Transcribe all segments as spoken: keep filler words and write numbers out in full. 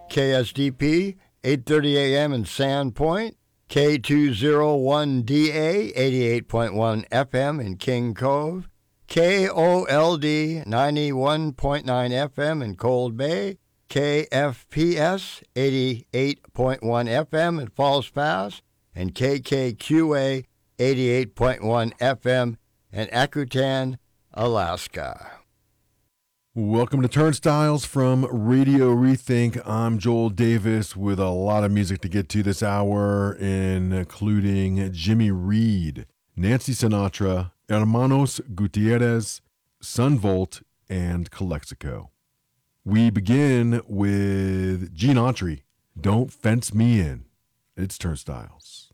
K S D P, eight thirty a.m. in Sandpoint, K two oh one D A, eighty-eight point one F M in King Cove, K O L D, ninety-one point nine F M in Cold Bay, K F P S, eighty-eight point one F M in Falls Pass, and K K Q A, eighty-eight point one F M in Akutan, Alaska. Welcome to Turnstiles from Radio Rethink. I'm Joel Davis with a lot of music to get to this hour, including Jimmy Reed, Nancy Sinatra, Hermanos Gutierrez, Sunvolt, and Calexico. We begin with Gene Autry, Don't Fence Me In. It's Turnstiles.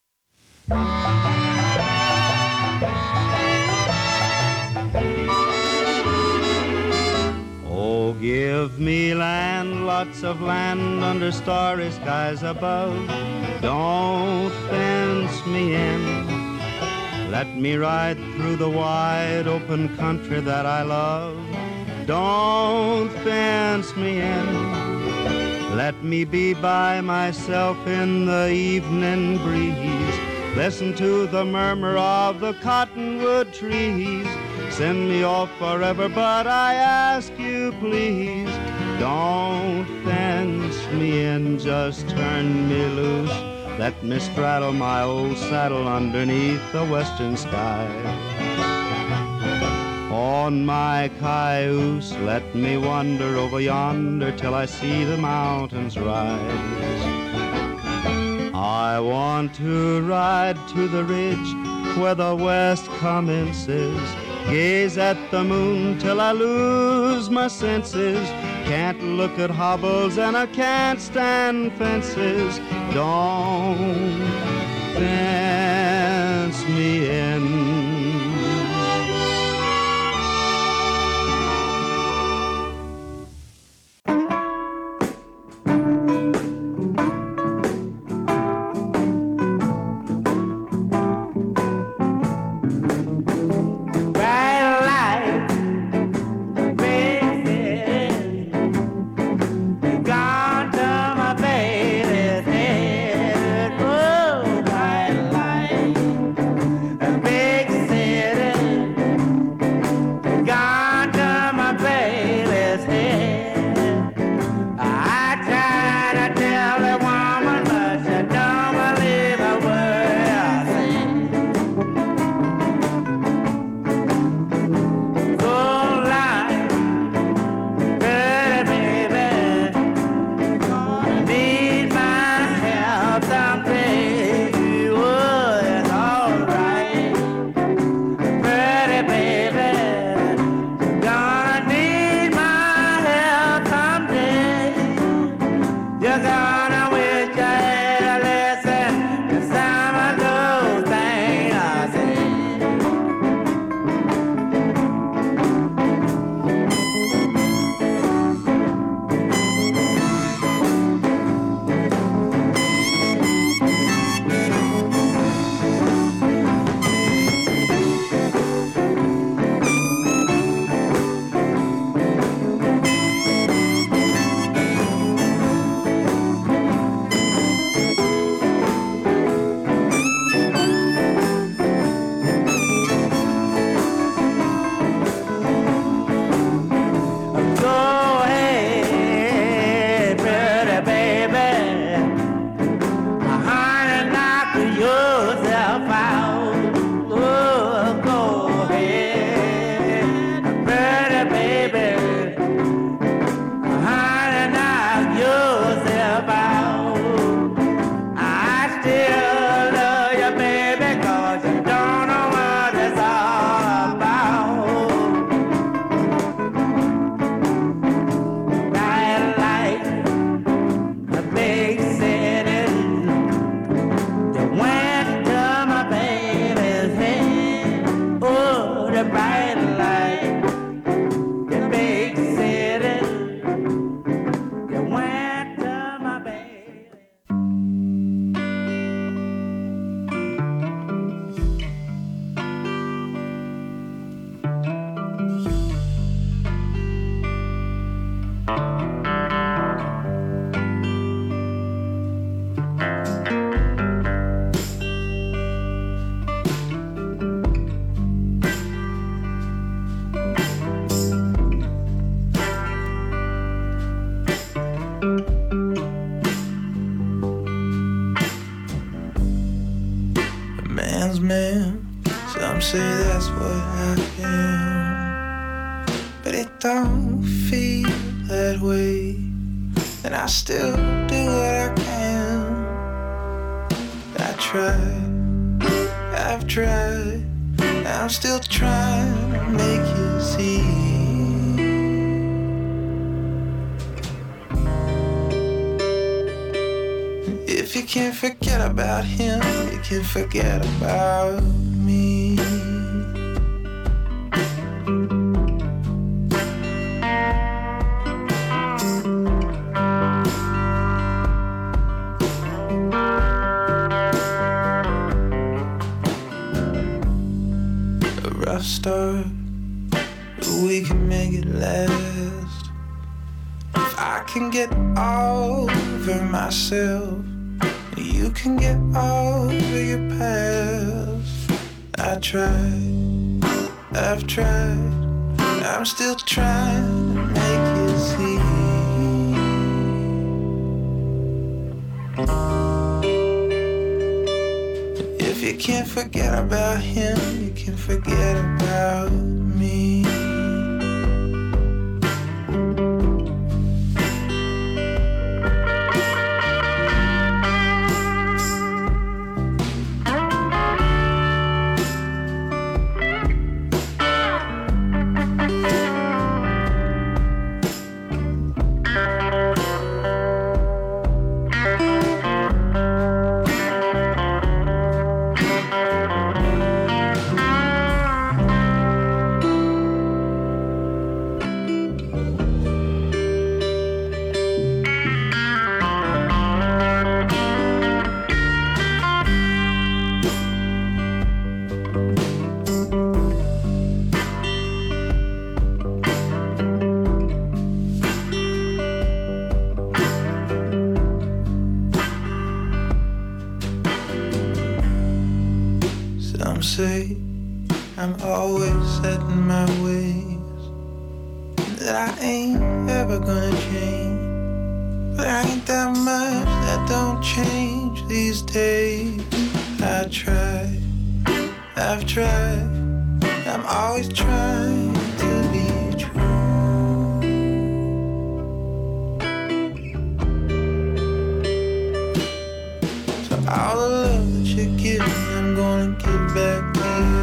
Oh, give me land, lots of land under starry skies above. Don't fence me in. Let me ride through the wide open country that I love. Don't fence me in. Let me be by myself in the evening breeze. Listen to the murmur of the cottonwood trees. Send me off forever, but I ask you please, don't fence me in, just turn me loose. Let me straddle my old saddle underneath the western sky. On my cayuse, let me wander over yonder till I see the mountains rise. I want to ride to the ridge where the west commences, gaze at the moon till I lose my senses. Can't look at hobbles and I can't stand fences. Don't fence me in. Gone to my baby's head. Oh, bright light. man. Some say that's what I am, but it don't feel that way. And I still do what I can. I tried, I've tried, I'm still trying to make you see. If you can't forget about him, you can forget about me. A rough start, but we can make it last. If I can get over myself, you can get over your past. I tried, I've tried, I'm still trying to make you see. If you can't forget about him, you can forget about me. Some say I'm always set in my ways, that I ain't ever gonna change. But I ain't that much that don't change these days. I tried, I've tried, I'm always trying to be true. So all the love that you give me, I'm gonna give back to you.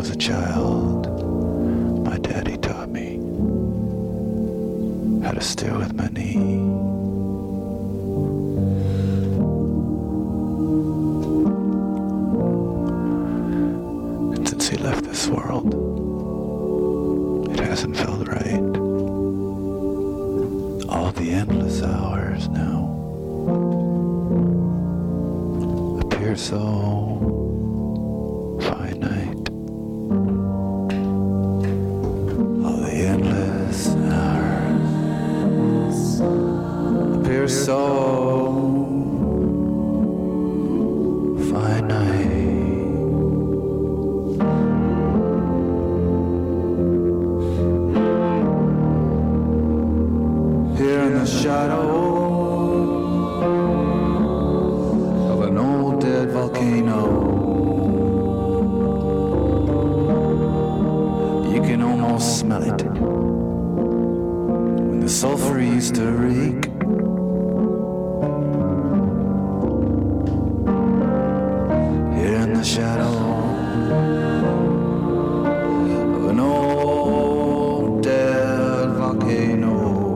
was a child, my daddy taught me how to steer with my knee. And since he left this world, it hasn't felt right. All the endless hours now appear so finite. All the endless hours appear so finite. Here in the shadow of an old dead volcano, you can almost smell it when the sulfur used to reek. Here in the shadow of an old dead volcano,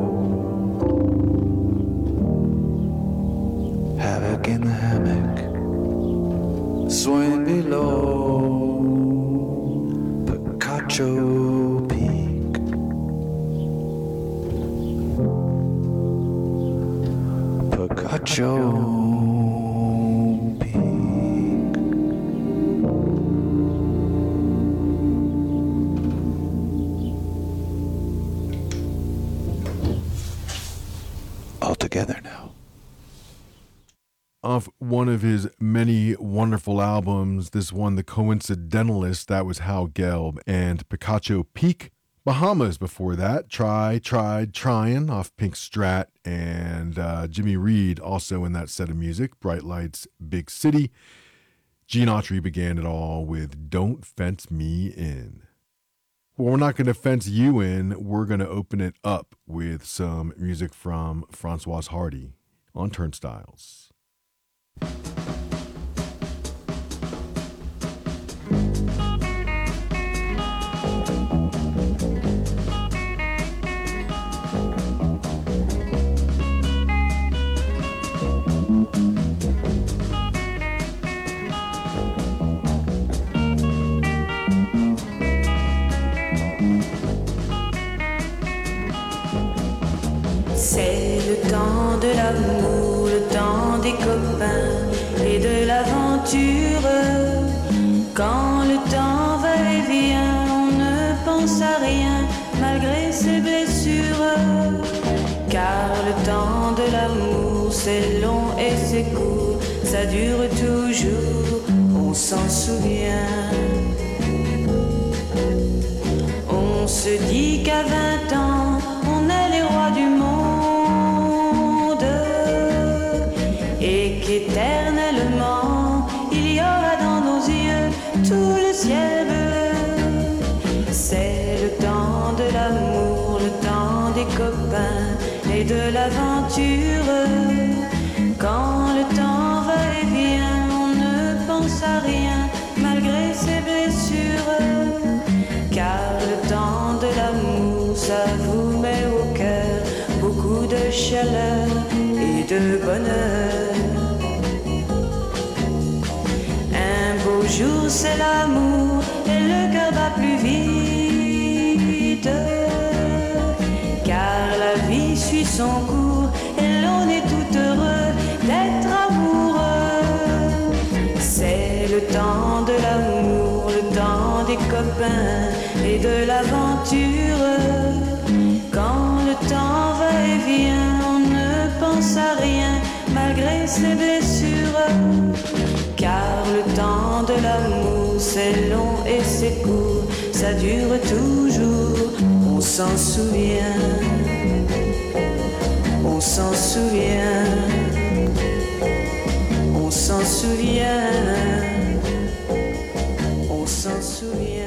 havoc in the hammock, swing below Picacho Peak. Picacho Peak. All together now. Off one of his many wonderful albums, this one, The Coincidentalist, that was Hal Gelb, and Picacho Peak. Bahamas before that, Try, Tried, Tryin' off Pink Strat, and uh, Jimmy Reed also in that set of music, Bright Lights, Big City. Gene Autry began it all with Don't Fence Me In. Well, we're not going to fence you in. We're going to open it up with some music from Françoise Hardy on Turnstiles. C'est le temps de l'amour, le temps des copains et de l'aventure. Quand le temps va et vient, on ne pense à rien malgré ses blessures. Car le temps de l'amour, c'est long et c'est court, ça dure toujours, on s'en souvient. On se dit qu'à vingt ans, on est les rois du monde et qu'éternellement il y aura dans nos yeux tout le ciel bleu. C'est le temps de l'amour, le temps des copains et de l'aventure. Quand le temps va et vient, on ne pense à rien malgré ses blessures. Car le temps de l'amour, ça vous met au cœur beaucoup de chaleur et de bonheur. Un beau jour c'est l'amour et le cœur bat plus vite. Car la vie suit son cours et l'on est tout heureux d'être amoureux. C'est le temps de l'amour, le temps des copains et de l'aventure. Quand le temps va et vient, on ne pense à rien malgré ses blessures. Car le temps de l'amour, c'est long et c'est court, ça dure toujours, on s'en souvient. On s'en souvient. On s'en souvient. On s'en souvient.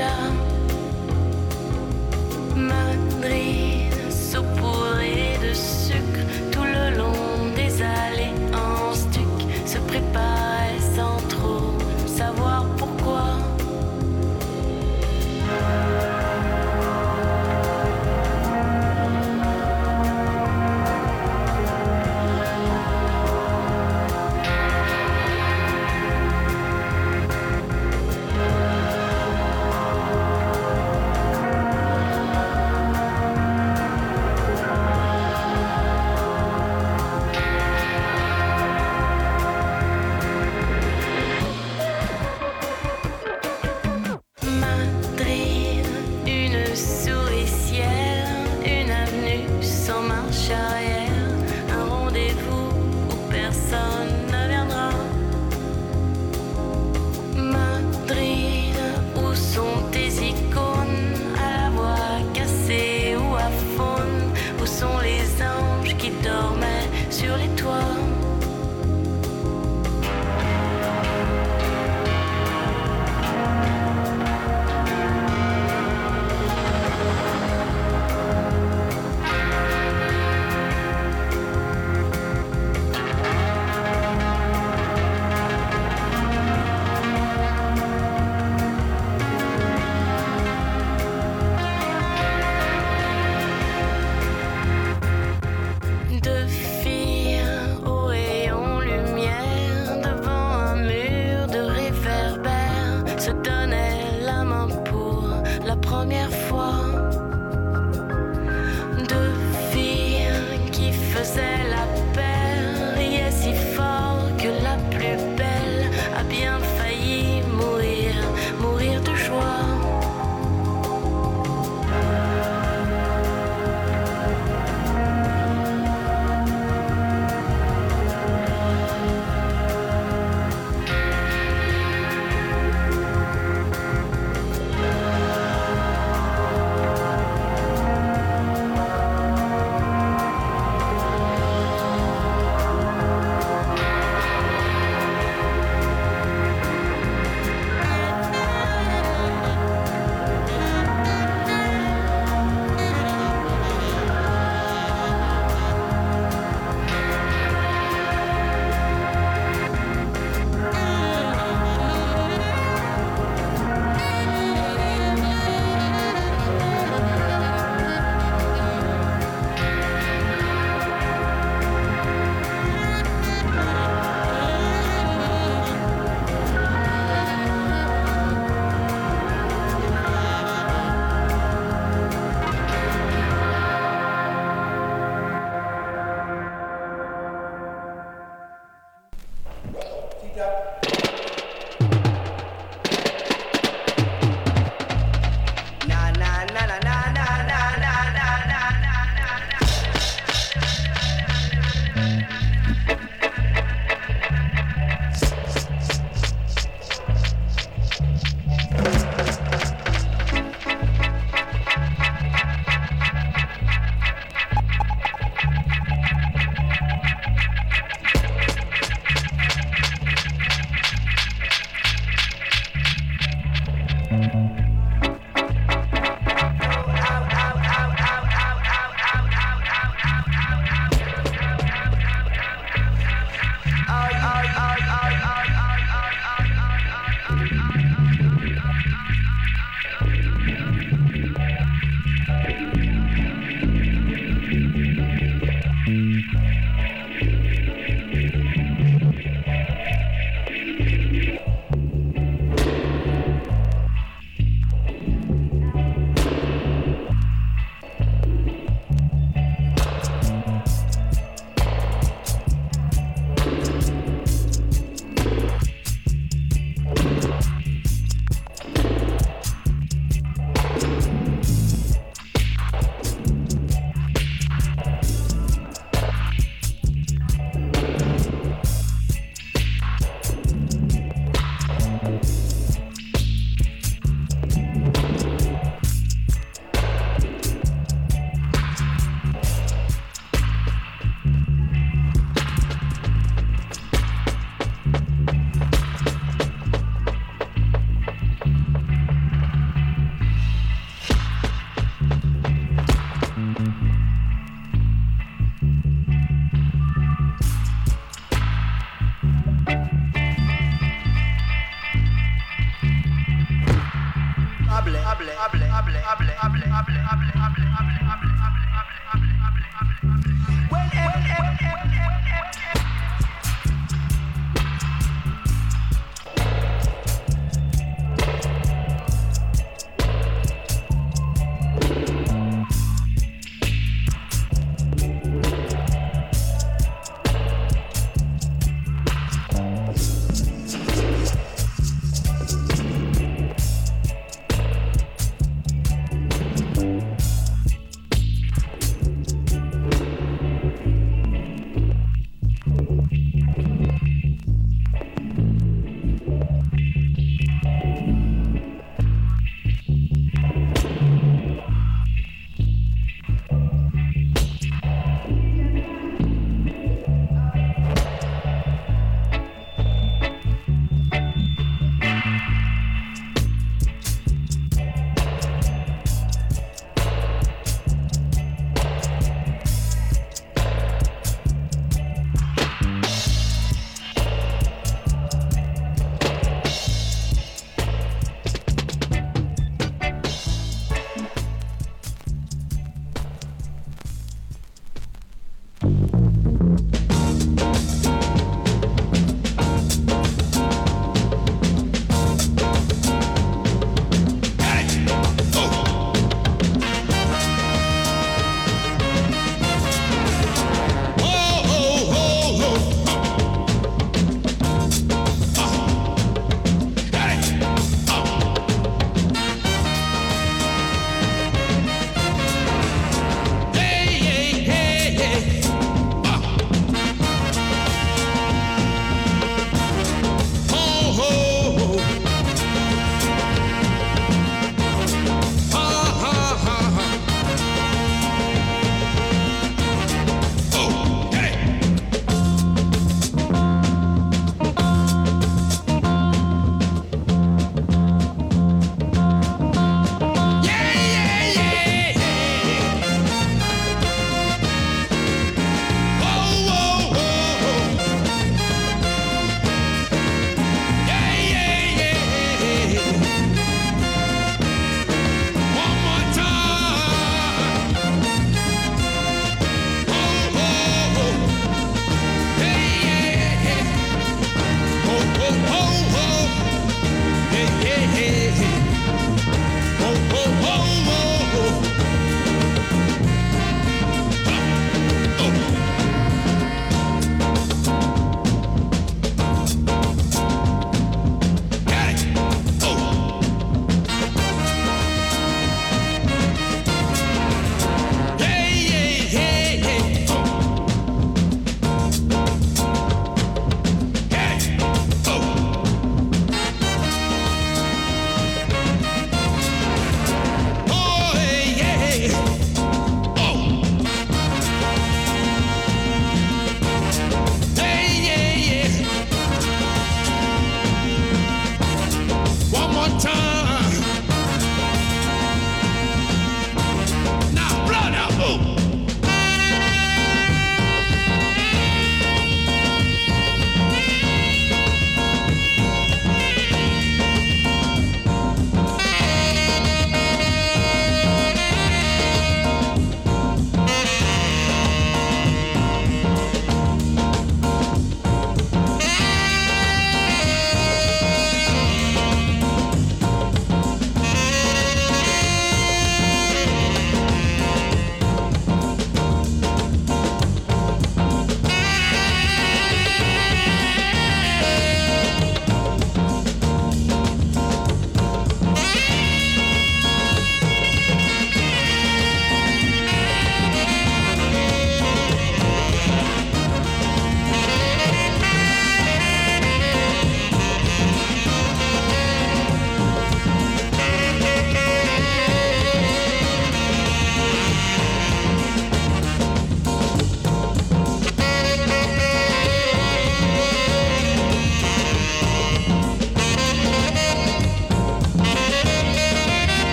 matcha. Madrid, saupoudrée de sucre, tout le long des allées en stuc, se préparait sans trop savoir pourquoi.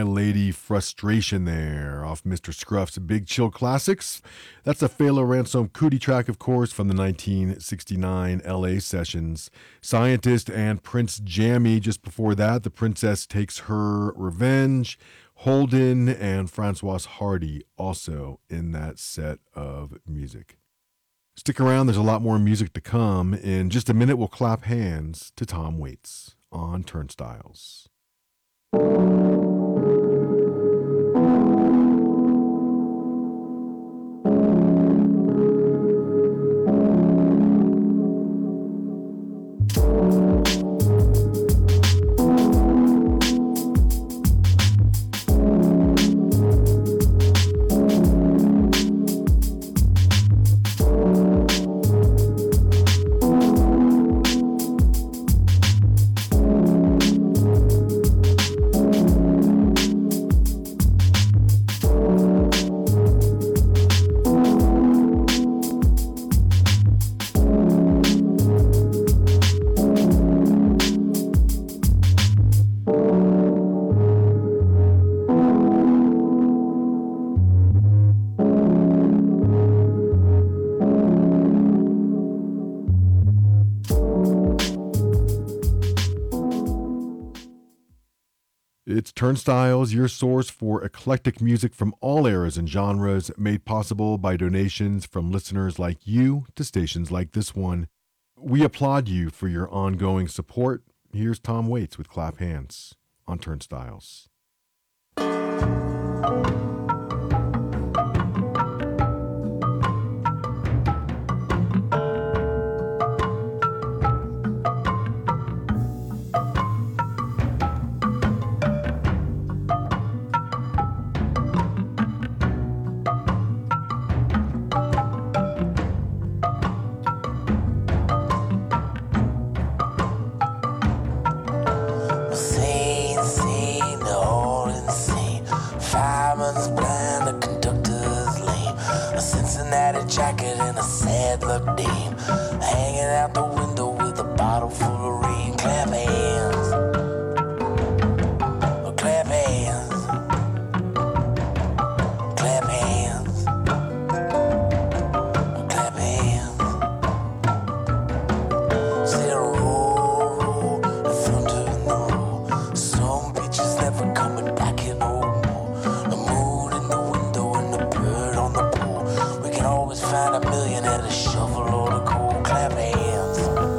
Lady Frustration there off Mister Scruff's Big Chill Classics. That's a Fela Ransom Cootie track, of course, from the nineteen sixty-nine L A sessions. Scientist and Prince Jammy. Just before that, The Princess Takes Her Revenge. Holden and Francois Hardy also in that set of music. Stick around, there's a lot more music to come. In just a minute, we'll clap hands to Tom Waits on Turnstiles. It's Turnstiles, your source for eclectic music from all eras and genres, made possible by donations from listeners like you to stations like this one. We applaud you for your ongoing support. Here's Tom Waits with Clap Hands on Turnstiles. Jacket and a sad luck dame, hanging out the window with a bottle full of rain. Clap hands, oh, clap hands, clap hands, oh, clap hands. Say roll, roll, the thunder in the roll. Some bitches never coming back here no more. The moon in the window and the bird on the pole. We can always find a million at a shovel or a cold. Clap hands.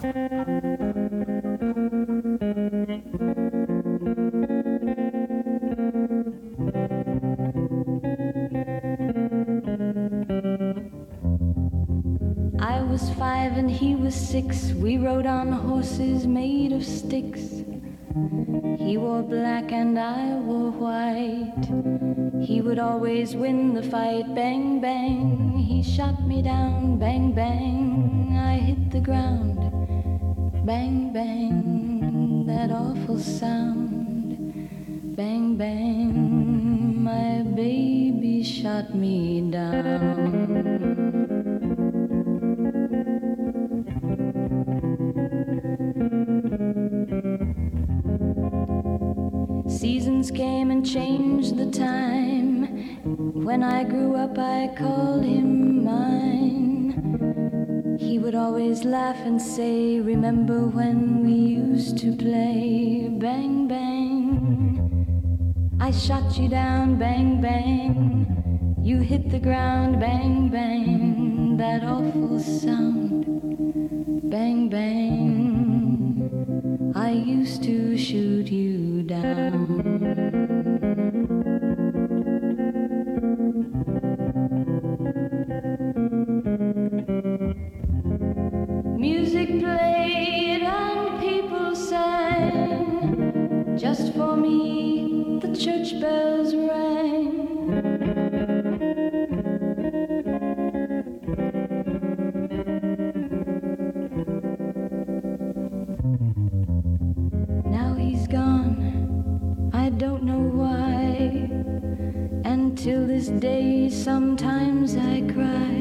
I was five and he was six. We rode on horses made of sticks. He wore black and I wore white. He would always win the fight. Bang, bang, he shot me down. Bang, bang, I hit the ground. Bang, bang, that awful sound. Bang, bang, my baby shot me down. Seasons came and changed the time. When I grew up, I called him mine. He would always laugh and say, remember when we used to play? Bang, bang, I shot you down. Bang, bang, you hit the ground. Bang, bang, that awful sound. Bang, bang, I used to shoot you down. Music played and people sang. Just for me, the church bells rang. Now he's gone, I don't know why. And till this day, sometimes I cry.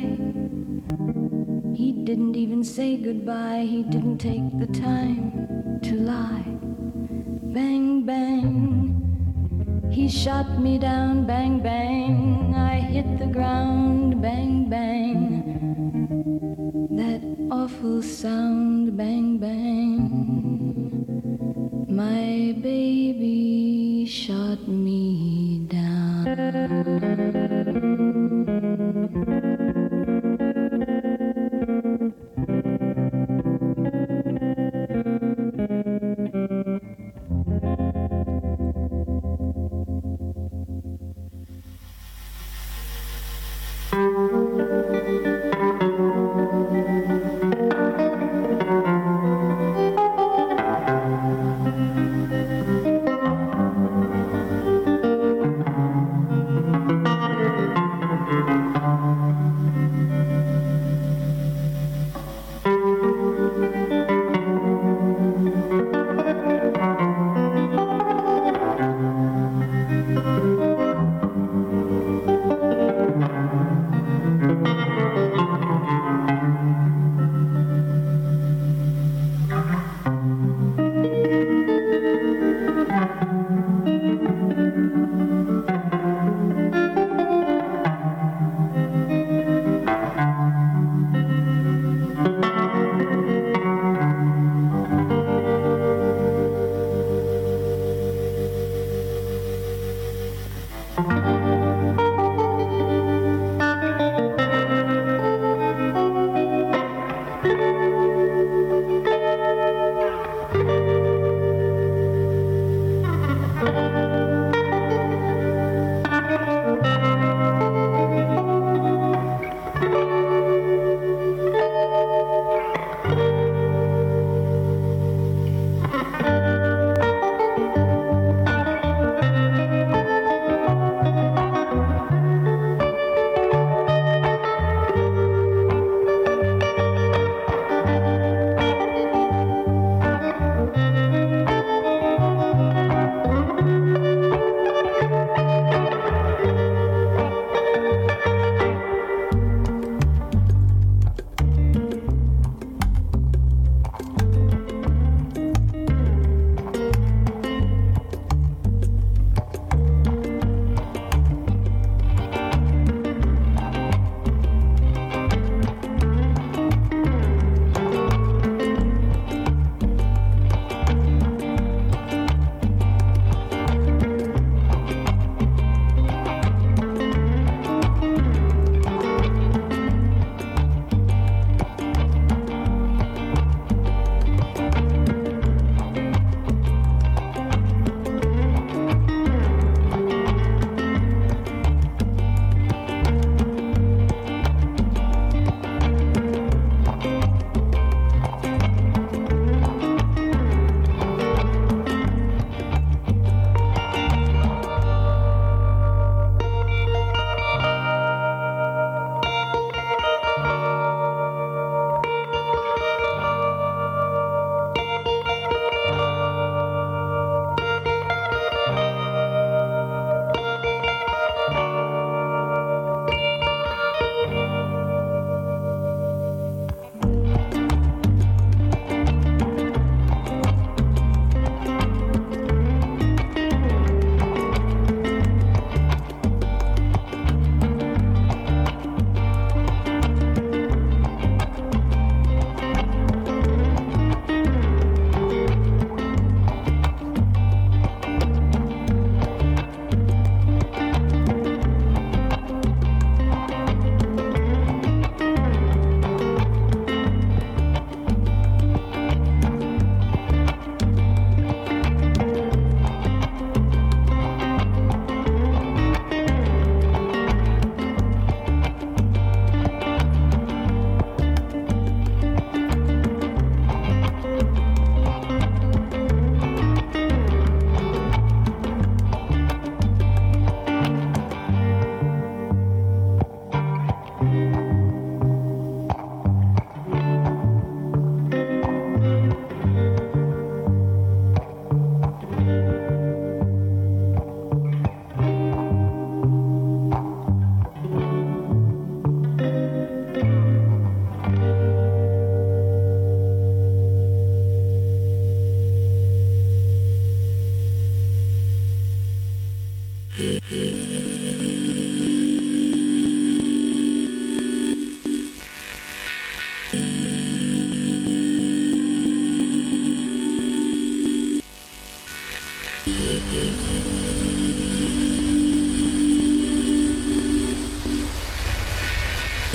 He didn't even say goodbye. He didn't take the time to lie. Bang, bang, he shot me down. Bang, bang, I hit the ground. Bang, bang, that awful sound. Bang, bang, my baby shot me down.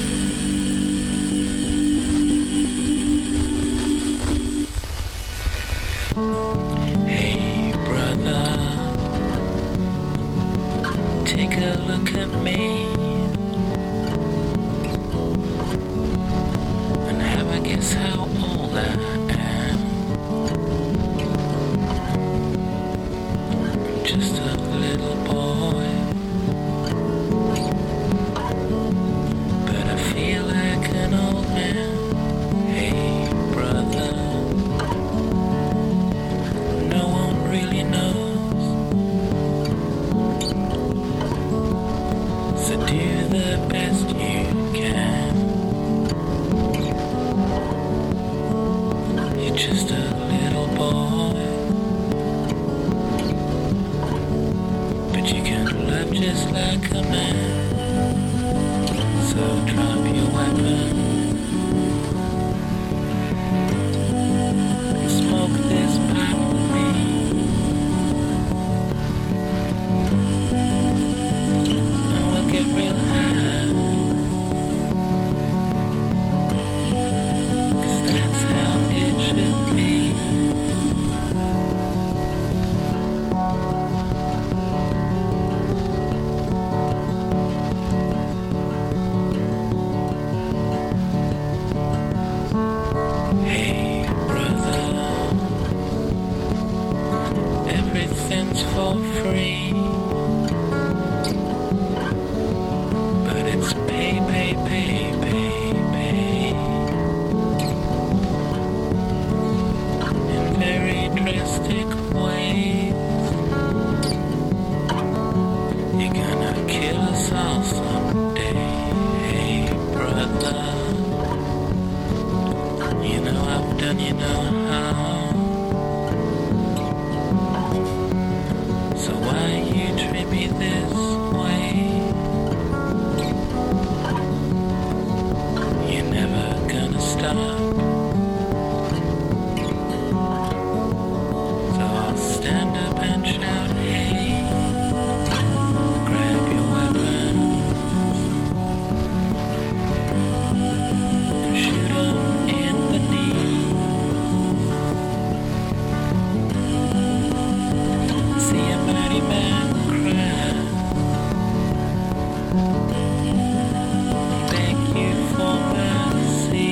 Hey brother, take a look at me and have a guess how old I am. I'm just a little boy, but I feel like an old man. Hey brother, no one really knows, so do the best you can. You're just a little boy, but you can love just like a man. So drop your weapon and smoke this pipe with me. And we'll get real high, 'cause that's how it should be. Hey brother, everything's for free, but it's pay, pay, pay, pay, pay, in very drastic ways. You're gonna kill us all someday. Hey brother, you know I've done you know how. So why you treat me this way? You're never gonna stop. So I'll stand up and shout, hey, grab your weapon and shoot 'em in the knee. See a mighty man cry, beg you for mercy.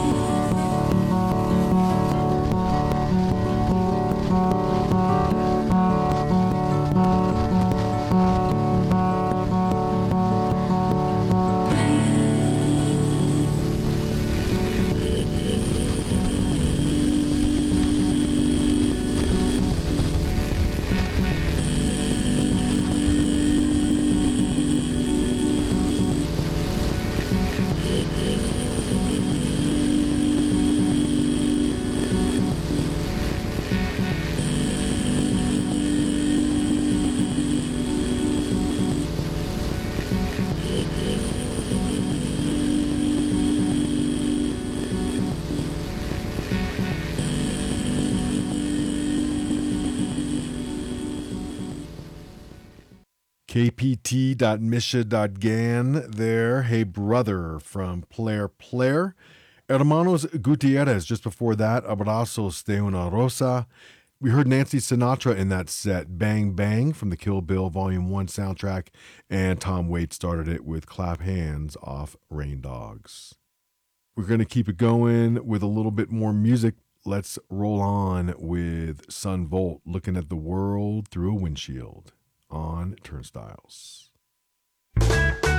K P T dot misha dot gan there. Hey brother from Player Player. Hermanos Gutierrez just before that. Abrazos de una Rosa. We heard Nancy Sinatra in that set. Bang Bang from the Kill Bill Volume one soundtrack. And Tom Waits started it with Clap Hands off Rain Dogs. We're going to keep it going with a little bit more music. Let's roll on with Sun Volt, looking at the world through a windshield on Turnstiles. Well,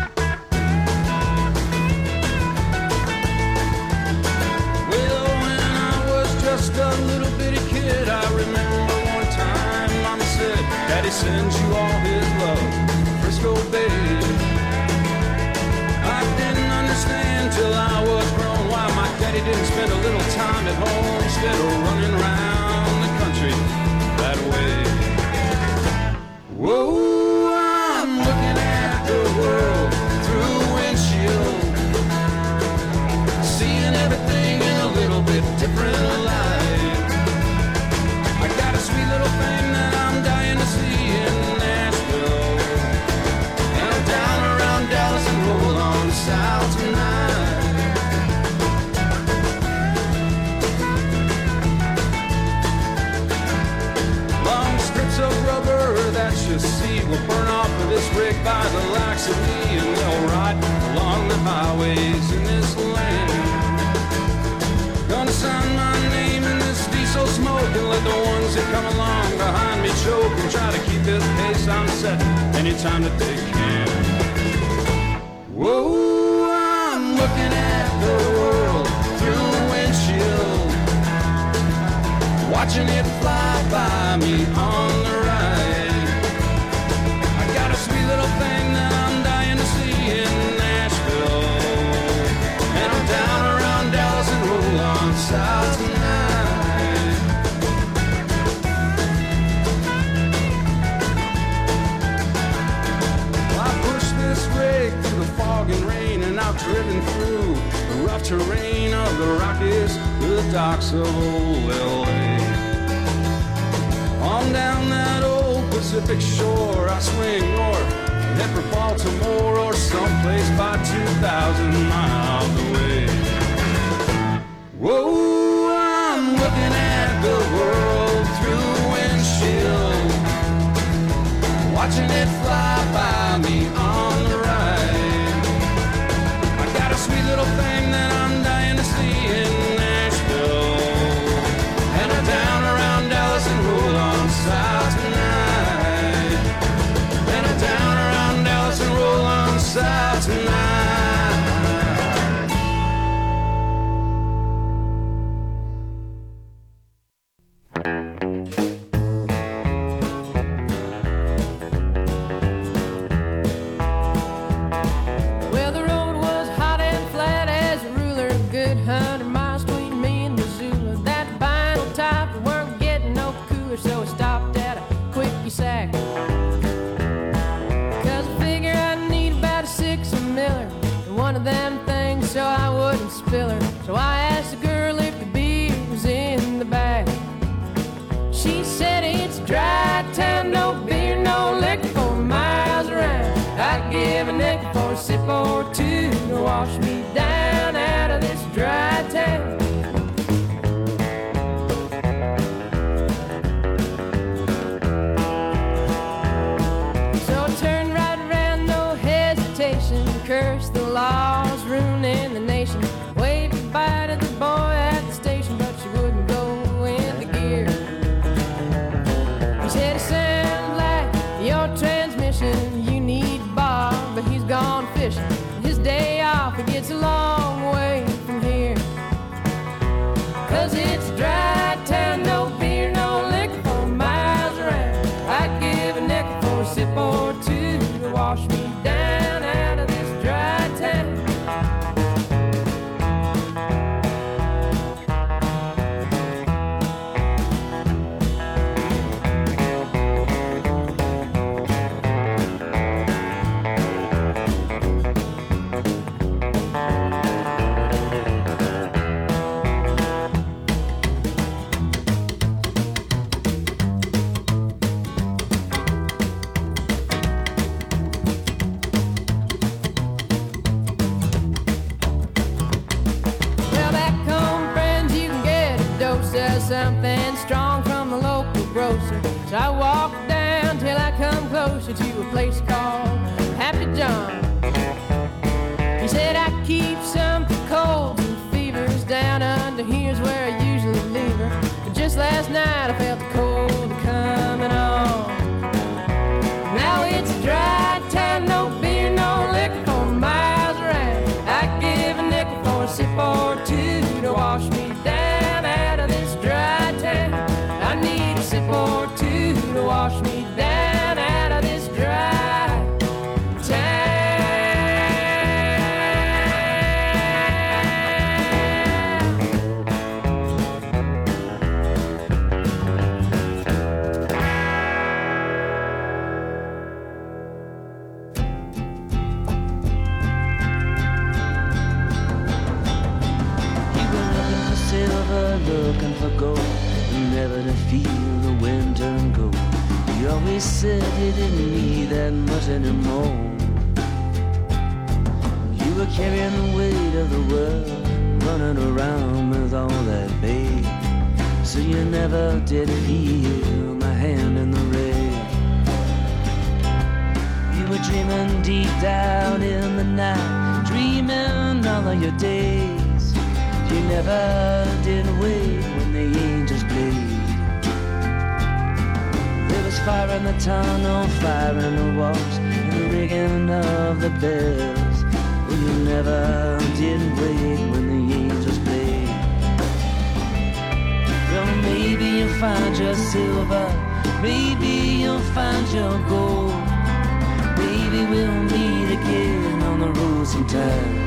when I was just a little bitty kid, I remember one time Mama said, Daddy sends you all his love, Frisco Bay. I didn't understand till I was grown why my daddy didn't spend a little time at home instead of running around the country that way. Whoa, I'm looking at the world through a windshield, seeing everything in a little bit different light. I got a sweet little thing that I'm dying to see in Nashville, and I'm down around Dallas and roll on south tonight. will burn off of this rig by the likes of me, and they'll ride along the highways in this land. Gonna sign my name in this diesel smoke and let the ones that come along behind me choke and try to keep this pace I'm setting anytime that they can. Whoa, I'm looking at the world through a windshield, watching it fly by me on the ride. I got a sweet little thing that I'm dying to see in Nashville, and I'm down around Dallas and roll on south tonight. Well, I pushed this rig through the fog and rain, and I've driven through the rough terrain of the Rockies, the docks of old L A. On down that old Pacific shore, I swing north, head for Baltimore or someplace by two thousand miles away. Whoa, I'm looking at the world through a windshield, watching it fly by me on the ride. I got a sweet little thing that I'm dying to see in Nashville, and I'm down around Dallas and roll on south tonight. And I'm down around Dallas and roll on south tonight. Well, the road was hot and flat as a ruler, a good hundred miles between me and Missoula. That vinyl top weren't getting no cooler, so I stopped at a quickie sack. Cause I figure I need about a six of Miller and one of them things so I wouldn't spill her. So I asked the girl if the beer was in the bag. She said it's dry town, no beer, no liquor for miles around. I'd give a nickel for a sip or two to wash me down out of this dry town. So I turned right around, no hesitation, cursed the laws ruining the nation. Waved goodbye to the boy at the station, but she wouldn't go in the gear. He said it sounds like your transmission, you need Bob, but he's gone fishing. His day off, he gets a long way from here. Cause it's a dry town, no beer, no liquor for miles around. I'd give a nickel for a sip or two to wash me down out of this dry town. Well, back home, friends, you can get a dose of something strong from the local grocer. So I walked down till I come closer to a place called Happy John. He said I keep some for colds and fevers down under here's where I usually leave her. But just last night I felt the cold coming on. Now it's a dry town, no beer, no liquor for miles around. I'd give a nickel for a sip or two to wash me down out of this dry town. I need a sip or two to wash me down out of this dry town. You were looking for silver, looking for gold, never to feel the wind turn cold. You always said you didn't need that much anymore. You were carrying the weight of the world, running around with all that babe. So you never did feel my hand in the rail. were dreaming deep down in the night, dreaming all of your days. You never did wait when the angels played. There was fire in the tunnel, fire in the walls, and the ringing of the bells. Well, you never did wait when the angels played. Well, maybe you'll find your silver, maybe you'll find your gold. Maybe we'll meet again on the road sometime.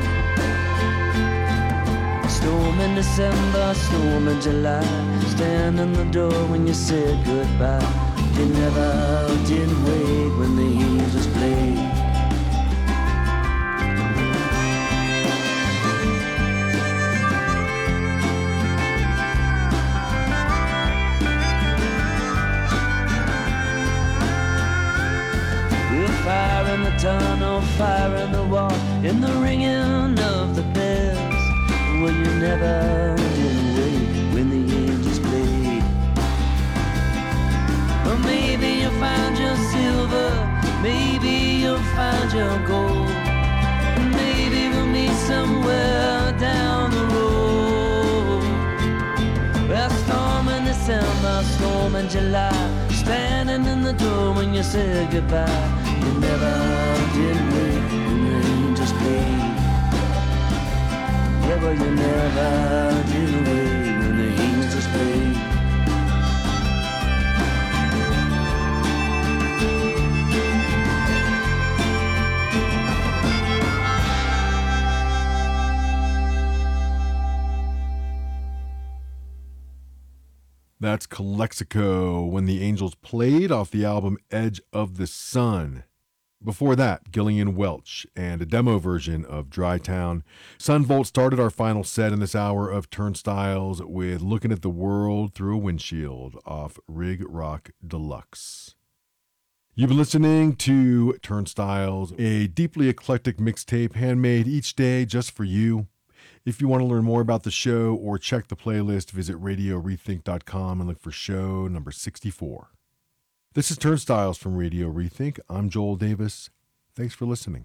Storm in December, storm in July, stand in the door when you said goodbye. You never did wait when the angels played. Fire in the tunnel, fire in the wall, in the ringing of the bells. Well, you never did wait when the angels played. Or maybe you'll find your silver, maybe you'll find your gold. Maybe we'll meet somewhere down the road. A storm in December, storm in July, standing in the door when you said goodbye. You never did wait when the angels played. Yeah, but you never did wait when the angels played. That's Calexico, When the Angels Played, off the album Edge of the Sun. Before that, Gillian Welch and a demo version of Dry Town. Son Volt started our final set in this hour of Turnstiles with Looking at the World Through a Windshield off Rig Rock Deluxe. You've been listening to Turnstiles, a deeply eclectic mixtape handmade each day just for you. If you want to learn more about the show or check the playlist, visit radio rethink dot com and look for show number sixty-four. This is Turnstiles from Radio Rethink. I'm Joel Davis. Thanks for listening.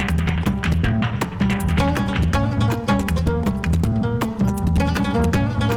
Thank you.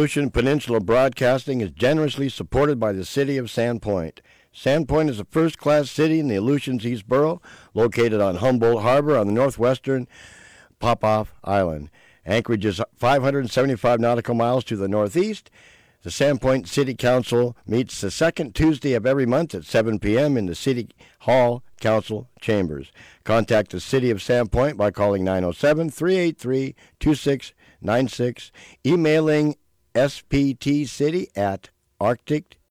Aleutian Peninsula Broadcasting is generously supported by the City of Sandpoint. Sandpoint is a first-class city in the Aleutians East Borough, located on Humboldt Harbor on the northwestern Popoff Island. Anchorage is five hundred seventy-five nautical miles to the northeast. The Sandpoint City Council meets the second Tuesday of every month at seven p.m. in the City Hall Council Chambers. Contact the City of Sandpoint by calling nine oh seven, three eight three, two six nine six, emailing sptcity at arctic